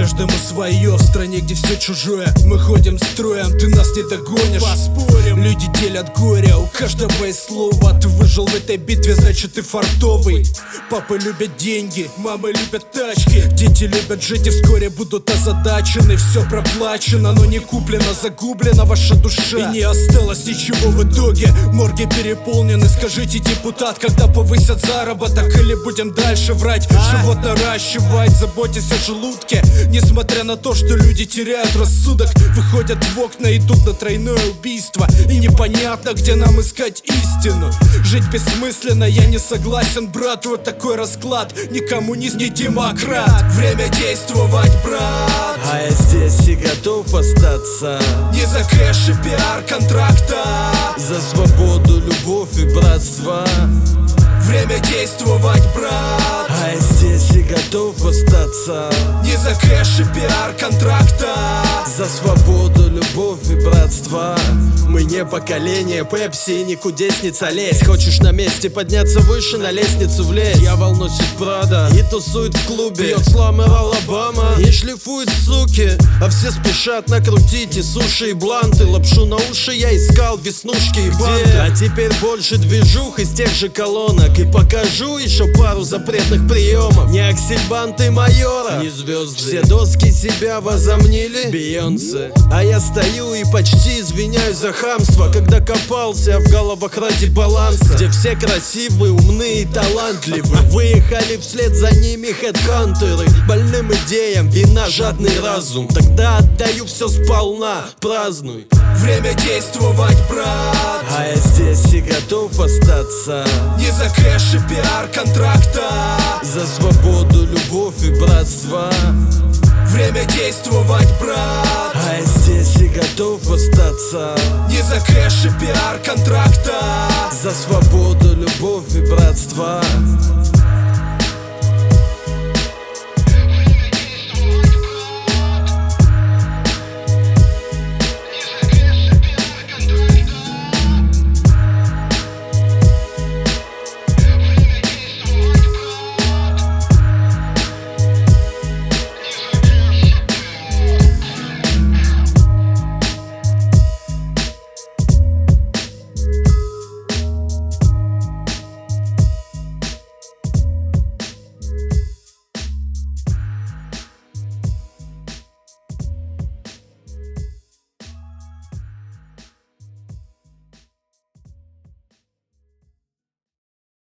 Каждому свое, в стране, где все чужое. Мы ходим строем, ты нас не догонишь. Поспорим, люди делят горе, у каждого есть слово. Ты выжил в этой битве, значит ты фартовый. Папы любят деньги, мамы любят тачки. Дети любят жить и вскоре будут озадачены. Все проплачено, но не куплено, загублена ваша душа. И не осталось ничего в итоге. Морги переполнены, скажите, депутат, когда повысят заработок? Или будем дальше врать? Живот наращивать, заботьтесь о желудке. Несмотря на то, что люди теряют рассудок, выходят в окна, идут на тройное убийство. И непонятно, где нам искать истину. Жить бессмысленно, я не согласен, брат. Вот такой расклад, ни коммунист, ни демократ. Время действовать, брат. А я здесь и готов остаться. Не за кэш и пиар контракта, за свободу, любовь и братство. Время действовать, брат. А я здесь и готов остаться. Не за кэш и пиар контракта, за свободу, любовь и братство. Мы не поколение Пепси, не кудесница лезь. Хочешь на месте подняться выше, на лестницу влезь. Дьявол носит Прада и тусует в клубе, пьет Сламер Алабама и шлифует суки. А все спешат накрутить и суши, и бланты. Лапшу на уши я искал, веснушки и банты. А теперь больше движух из тех же колонок. И покажу еще пару запретных приемов. Не аксельбанты майора, не звезды. Все доски себя возомнили Бейонсе. А я стою и почти извиняюсь за хамство, когда копался в головах ради баланса. Где все красивые, умные и талантливы. Выехали вслед за ними хедхантеры. Больным идеям вина жадный разум. Тогда отдаю все сполна, празднуй. Время действовать, брат. А я здесь и готов остаться. Не за кэш и пиар контракта, за свободу, любовь и братство. Время действовать, брат. А я здесь и готов остаться. Не за кэш и пиар контракта, за свободу, любовь и братство.